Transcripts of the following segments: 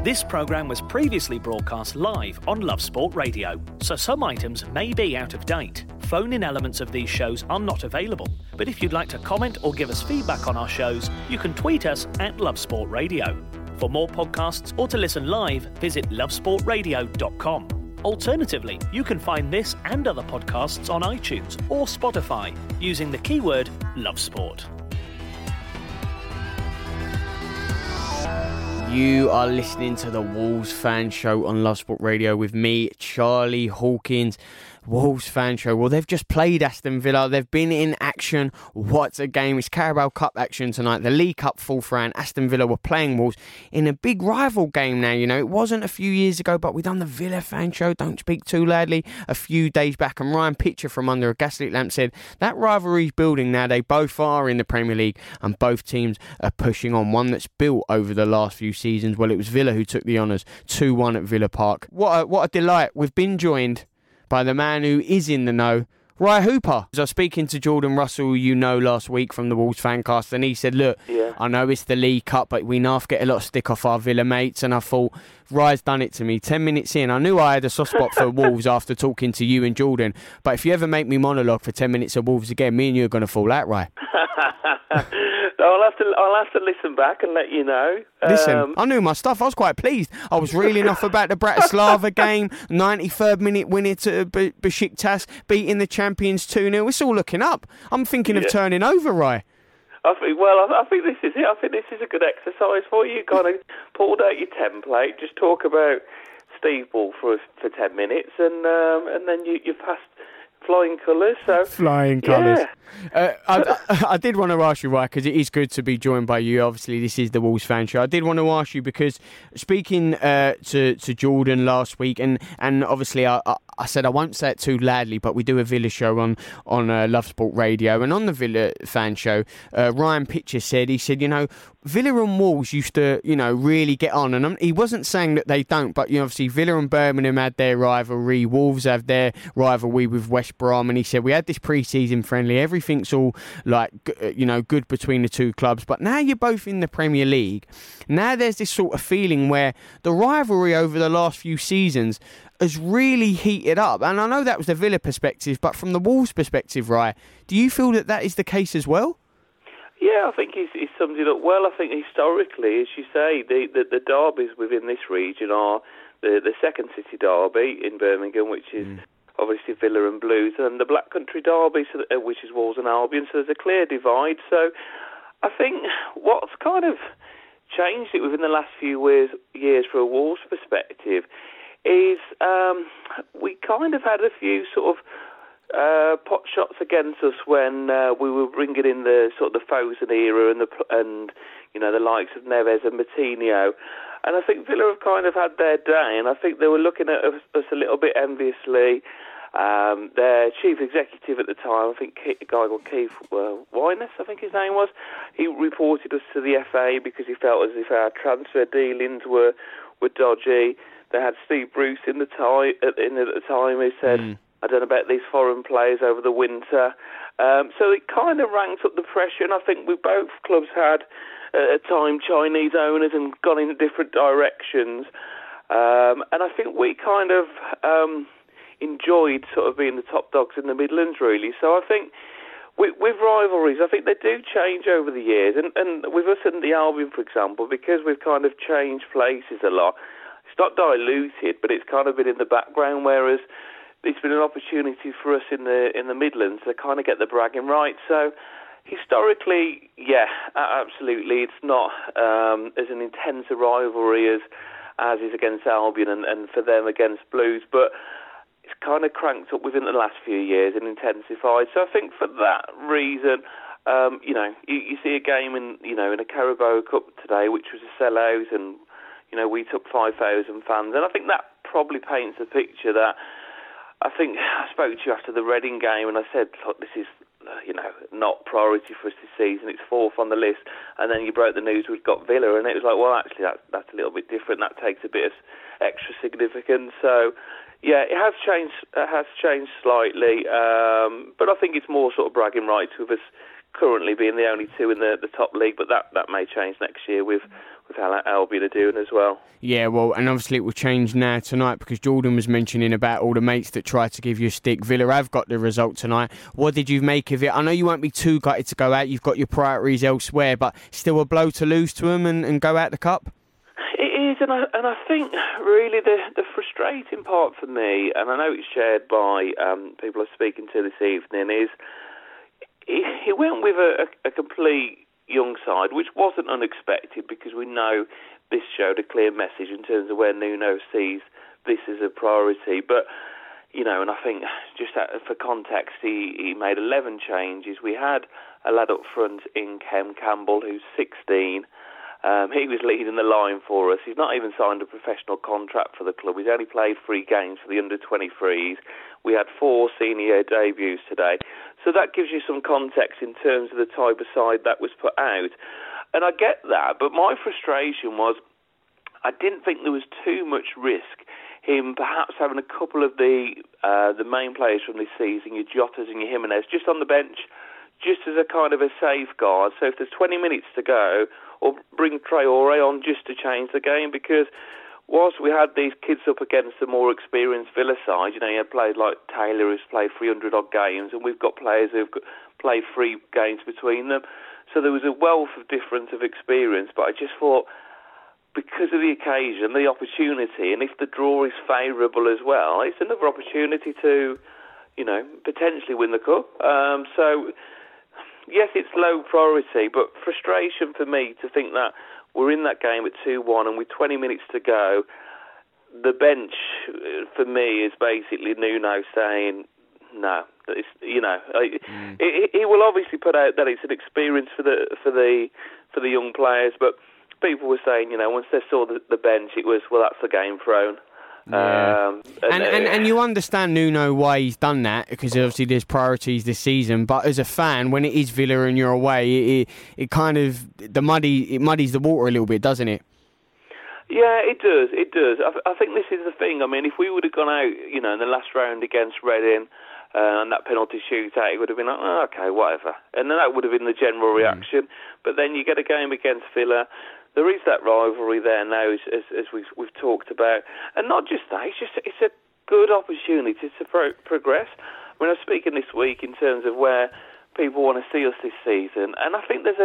This programme was previously broadcast live on Love Sport Radio, so some items may be out of date. Phone-in elements of these shows are not available, but if you'd like to comment or give us feedback on our shows, you can tweet us at Love Sport Radio. For more podcasts or to listen live, visit lovesportradio.com. Alternatively, you can find this and other podcasts on iTunes or Spotify using the keyword Love Sport. You are listening to the Wolves Fan Show on Love Sport Radio with me, Charlie Hawkins. Wolves Fan Show. Well, they've just played Aston Villa. They've been in action. What a game. It's Carabao Cup action tonight. The League Cup fourth round. Aston Villa were playing Wolves in a big rival game now. You know, it wasn't a few years ago, but we done the Villa Fan Show, Don't Speak Too Loudly, a few days back. And Ryan Pitcher from Under a Gaslit Lamp said that rivalry's building now. They both are in the Premier League and both teams are pushing on. One that's built over the last few seasons. Well, it was Villa who took the honours. 2-1 at Villa Park. What a delight. We've been joined by the man who is in the know, Rye Hooper. I was speaking to Jordan Russell, you know, last week from the Wolves Fancast, and he said, look, I know it's the League Cup, but we now get a lot of stick off our Villa mates, and I thought, Rye's done it to me. 10 minutes in, I knew I had a soft spot for Wolves after talking to you and Jordan, but if you ever make me monologue for 10 minutes of Wolves again, me and you are going to fall out, Rye. I'll have to listen back and let you know. Listen, I knew my stuff. I was quite pleased. I was reeling off about the Bratislava game, 93rd minute winner to Besiktas, beating the champions 2-0. It's all looking up. I'm thinking of turning over, Rye. I think this is it. I think this is a good exercise for you. Kind of pulled out your template, just talk about Steve Ball for 10 minutes, and then you passed flying colours. So flying colours. Yeah. I did want to ask you, right, because it is good to be joined by you. Obviously, this is the Wolves Fan Show. I did want to ask you because speaking to Jordan last week, and obviously I said I won't say it too loudly, but we do a Villa show on Love Sport Radio, and on the Villa Fan Show, Ryan Pitcher said, you know, Villa and Wolves used to, you know, really get on, and he wasn't saying that they don't, but you know, obviously Villa and Birmingham had their rivalry, Wolves have their rivalry with West Brom, and he said we had this pre-season friendly, everything's all like, you know, good between the two clubs, but now you're both in the Premier League. Now there's this sort of feeling where the rivalry over the last few seasons has really heated up, and I know that was the Villa perspective, but from the Wolves perspective, right, do you feel that is the case as well? Yeah, I think he's summed it up well. I think historically, as you say, the derbies within this region are the second city derby in Birmingham, which is obviously Villa and Blues, and the Black Country derby, which is Wolves and Albion. So there's a clear divide. So I think what's kind of changed it within the last few years from a Wolves perspective is we kind of had a few sort of pot shots against us when we were bringing in the sort of the Fosun era and you know, the likes of Neves and Moutinho, and I think Villa have kind of had their day, and I think they were looking at us a little bit enviously. Their chief executive at the time, I think a guy called Keith Wyness, I think his name was, he reported us to the FA because he felt as if our transfer dealings were dodgy. They had Steve Bruce at the time who said, I don't know about these foreign players over the winter. So it kind of ranked up the pressure, and I think both clubs had, at time, Chinese owners and gone in different directions. And I think we kind of enjoyed sort of being the top dogs in the Midlands, really. So I think with rivalries, I think they do change over the years. And with us and the Albion, for example, because we've kind of changed places a lot, it's not diluted, but it's kind of been in the background, whereas it's been an opportunity for us in the Midlands to kind of get the bragging right. So historically, yeah, absolutely, it's not as an intense a rivalry as is against Albion and for them against Blues, but it's kind of cranked up within the last few years and intensified. So I think for that reason, you know, you see a game in a Carabao Cup today, which was a sellout, and you know, we took 5,000 fans, and I think that probably paints a picture that. I think I spoke to you after the Reading game, and I said, look, this is, you know, not priority for us this season. It's fourth on the list. And then you broke the news we've got Villa, and it was like, well, actually, that's a little bit different. That takes a bit of extra significance. So, yeah, it has changed slightly. But I think it's more sort of bragging rights with us currently being the only two in the top league. But that may change next year with how Albion are doing as well. Yeah, well, and obviously it will change now tonight because Jordan was mentioning about all the mates that tried to give you a stick. Villa have got the result tonight. What did you make of it? I know you won't be too gutted to go out. You've got your priorities elsewhere, but still a blow to lose to them and go out the cup? It is, and I think really the frustrating part for me, and I know it's shared by people I'm speaking to this evening, is he went with a complete young side, which wasn't unexpected because we know this showed a clear message in terms of where Nuno sees this as a priority. But, you know, and I think just for context, he made 11 changes. We had a lad up front in Kem Campbell, who's 16. He was leading the line for us. He's not even signed a professional contract for the club. He's only played 3 games for the under-23s. We had 4 senior debuts today. So that gives you some context in terms of the type of side that was put out. And I get that, but my frustration was I didn't think there was too much risk him perhaps having a couple of the main players from this season, your Jotas and your Jimenez, just on the bench, just as a kind of a safeguard. So if there's 20 minutes to go, or bring Traore on just to change the game, because whilst we had these kids up against the more experienced Villa side, you know, you had players like Taylor who's played 300-odd games, and we've got players who've played 3 games between them. So there was a wealth of difference of experience, but I just thought, because of the occasion, the opportunity, and if the draw is favourable as well, it's another opportunity to, you know, potentially win the cup. So, yes, it's low priority, but frustration for me to think that we're in that game at 2-1 and with 20 minutes to go, the bench for me is basically Nuno saying, no, it's, you know, he will obviously put out that it's an experience for the young players, but people were saying, you know, once they saw the bench, it was, well, that's the game thrown. Yeah. And you understand Nuno why he's done that, because obviously there's priorities this season, but as a fan, when it is Villa and you're away, it kind of muddies the water a little bit, doesn't it? Yeah, it does. I think this is the thing. I mean, if we would have gone out, you know, in the last round against Reading and that penalty shootout, it would have been like, oh, okay, whatever, and then that would have been the general reaction. But then you get a game against Villa. There is that rivalry there now, as we've talked about, and not just that. It's a good opportunity to progress. I mean, I'm speaking this week in terms of where people want to see us this season, and I think there's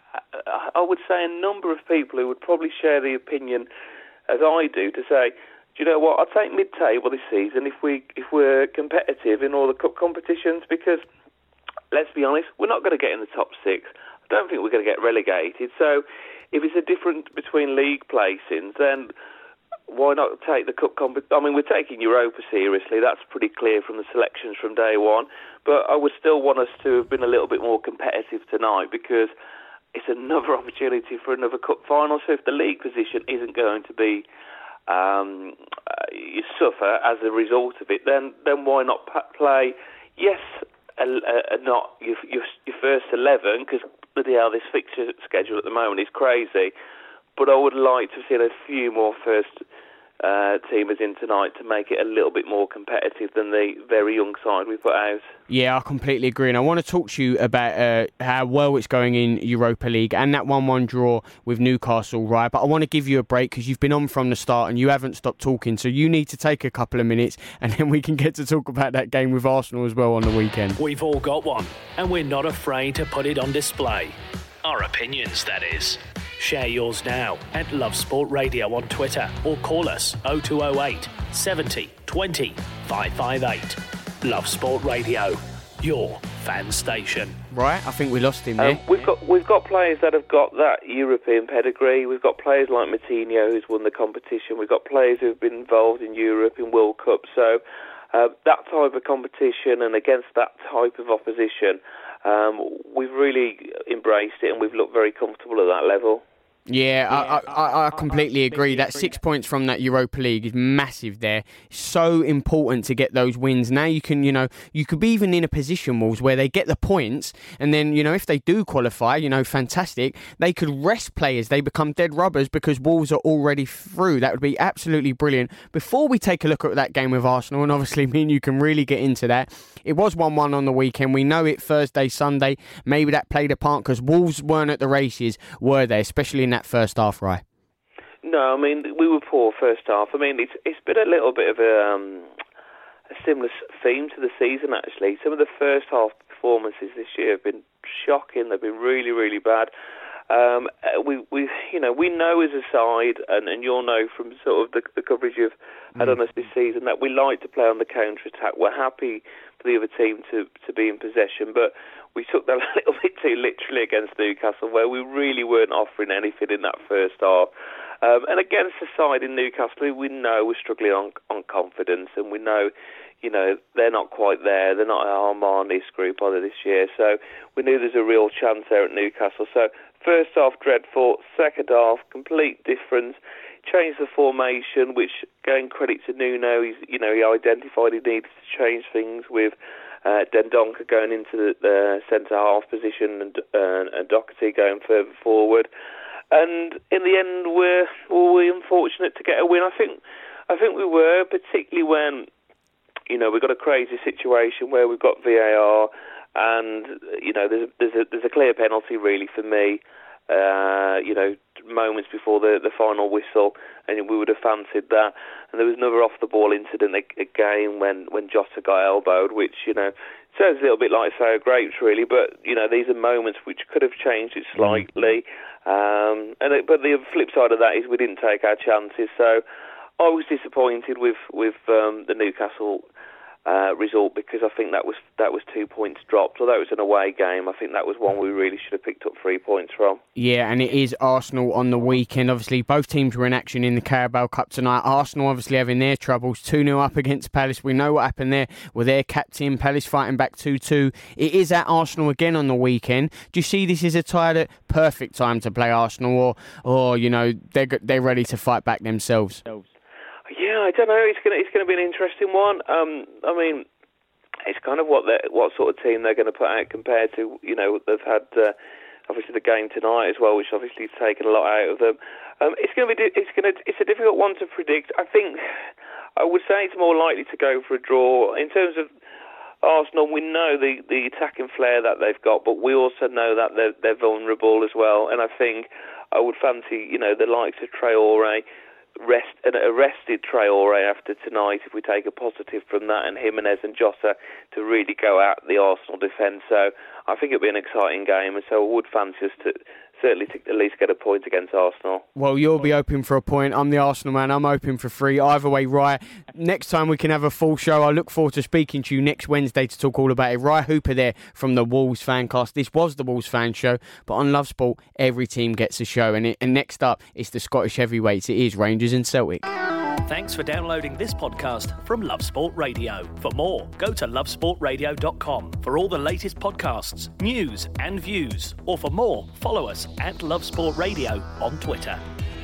I would say a number of people who would probably share the opinion as I do to say, do you know what? I'll take mid-table this season if we're competitive in all the cup competitions, because let's be honest, we're not going to get in the top 6. I don't think we're going to get relegated. So if it's a difference between league placings, then why not take the cup competition? I mean, we're taking Europa seriously. That's pretty clear from the selections from day one. But I would still want us to have been a little bit more competitive tonight, because it's another opportunity for another cup final. So if the league position isn't going to be you suffer as a result of it, then why not play? Yes, not your first 11, because bloody hell, this fixture schedule at the moment is crazy. But I would like to have seen a few more first teamers in tonight to make it a little bit more competitive than the very young side we put out. Yeah, I completely agree. And I want to talk to you about how well it's going in Europa League and that 1-1 draw with Newcastle, right? But I want to give you a break because you've been on from the start and you haven't stopped talking. So you need to take a couple of minutes and then we can get to talk about that game with Arsenal as well on the weekend. We've all got one and we're not afraid to put it on display. Our opinions, that is. Share yours now at Love Sport Radio on Twitter or call us 0208 70 20 558. Love Sport Radio, your fan station. Right, I think we lost him there. We've got players that have got that European pedigree. We've got players like Moutinho who's won the competition. We've got players who've been involved in Europe, in World Cup. So that type of competition and against that type of opposition, we've really embraced it and we've looked very comfortable at that level. Yeah, I completely agree. That 6 points from that Europa League is massive there. So important to get those wins. Now you can, you could be even in a position, Wolves, where they get the points and then, if they do qualify, fantastic. They could rest players. They become dead rubbers because Wolves are already through. That would be absolutely brilliant. Before we take a look at that game with Arsenal, and obviously me and you can really get into that, it was 1-1 on the weekend. We know it Thursday, Sunday. Maybe that played a part because Wolves weren't at the races, were they? Especially in that that first half, Rye? No, I mean, we were poor first half. I mean, it's been a little bit of a similar theme to the season, actually. Some of the first half performances this year have been shocking. They've been really, really bad. We know as a side, and you'll know from sort of the coverage you've had on us this season, that we like to play on the counter-attack. We're happy for the other team to be in possession, but we took that a little bit too literally against Newcastle, where we really weren't offering anything in that first half. And against a side in Newcastle, we know we're struggling on confidence, and we know, they're not quite there. They're not our Armani's group either this year. So we knew there's a real chance there at Newcastle. So first half, dreadful. Second half, complete difference. Changed the formation, which, going credit to Nuno, he identified he needed to change things with Dendoncker going into the centre-half position and Doherty going further forward. And in the end, were we unfortunate to get a win? I think we were, particularly when we've got a crazy situation where we've got VAR, and there's a clear penalty really for me. Moments before the final whistle, and we would have fancied that. And there was another off-the-ball incident again when Jota got elbowed, which sounds a little bit like sour grapes, really. But these are moments which could have changed it slightly. But the flip side of that is we didn't take our chances. So I was disappointed with the Newcastle result, because I think that was 2 points dropped. Although it was an away game, I think that was one we really should have picked up 3 points from. Yeah, and it is Arsenal on the weekend. Obviously, both teams were in action in the Carabao Cup tonight. Arsenal obviously having their troubles, 2-0 up against Palace. We know what happened there with their captain. Palace fighting back 2-2. It is at Arsenal again on the weekend. Do you see this as a perfect time to play Arsenal, or they're ready to fight back themselves? Yeah, I don't know. It's going to be an interesting one. I mean, it's kind of what sort of team they're going to put out compared to they've had obviously the game tonight as well, which obviously has taken a lot out of them. It's a difficult one to predict. I think I would say it's more likely to go for a draw. In terms of Arsenal, we know the attacking flair that they've got, but we also know that they're vulnerable as well. And I think I would fancy the likes of Traore. Arrested Traore after tonight, if we take a positive from that, and Jimenez and Jota to really go at the Arsenal defence. So I think it'll be an exciting game, and so I would fancy us to certainly to at least get a point against Arsenal. Well, you'll be hoping for a point. I'm the Arsenal man. I'm hoping for 3. Either way, Rye, next time we can have a full show. I look forward to speaking to you next Wednesday to talk all about it. Rye Hooper there from the Wolves Fancast. This was the Wolves Fan Show, but on Love Sport, every team gets a show. And next up, it's the Scottish Heavyweights. It is Rangers and Celtic. Thanks for downloading this podcast from Love Sport Radio. For more, go to lovesportradio.com for all the latest podcasts, news and views. Or for more, follow us at Love Sport Radio on Twitter.